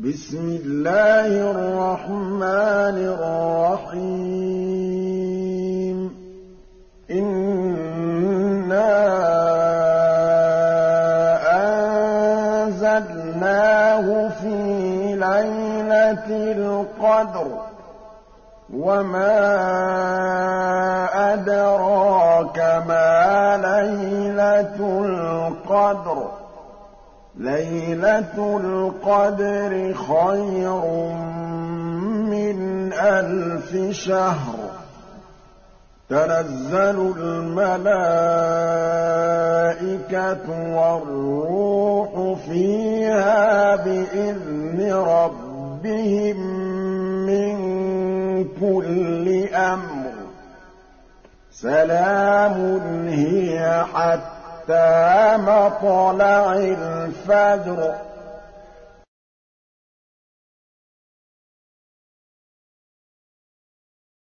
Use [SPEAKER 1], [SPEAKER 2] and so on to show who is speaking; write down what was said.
[SPEAKER 1] بسم الله الرحمن الرحيم إنا أنزلناه في ليلة القدر وما أدراك ما ليلة القدر ليلة القدر خير من 1000 شهر تنزل الملائكة والروح فيها بإذن ربهم من كل أمر سلام هي حتى مطلع الفجر